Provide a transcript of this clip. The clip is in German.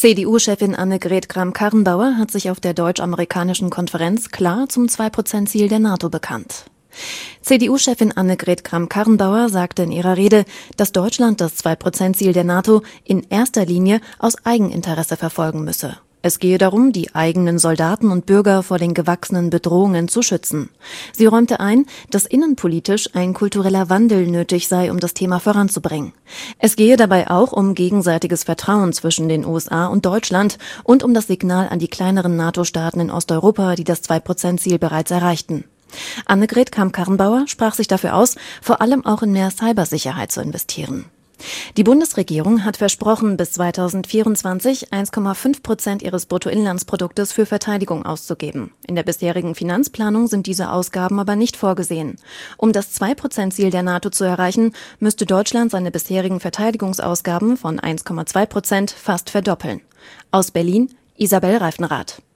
CDU-Chefin Annegret Kramp-Karrenbauer hat sich auf der deutsch-amerikanischen Konferenz klar zum 2%-Ziel der NATO bekannt. CDU-Chefin Annegret Kramp-Karrenbauer sagte in ihrer Rede, dass Deutschland das 2%-Ziel der NATO in erster Linie aus Eigeninteresse verfolgen müsse. Es gehe darum, die eigenen Soldaten und Bürger vor den gewachsenen Bedrohungen zu schützen. Sie räumte ein, dass innenpolitisch ein kultureller Wandel nötig sei, um das Thema voranzubringen. Es gehe dabei auch um gegenseitiges Vertrauen zwischen den USA und Deutschland und um das Signal an die kleineren NATO-Staaten in Osteuropa, die das 2%-Ziel bereits erreichten. Annegret Kramp-Karrenbauer sprach sich dafür aus, vor allem auch in mehr Cybersicherheit zu investieren. Die Bundesregierung hat versprochen, bis 2024 1,5% ihres Bruttoinlandsproduktes für Verteidigung auszugeben. In der bisherigen Finanzplanung sind diese Ausgaben aber nicht vorgesehen. Um das 2%-Ziel der NATO zu erreichen, müsste Deutschland seine bisherigen Verteidigungsausgaben von 1,2% fast verdoppeln. Aus Berlin, Isabel Reifenrath.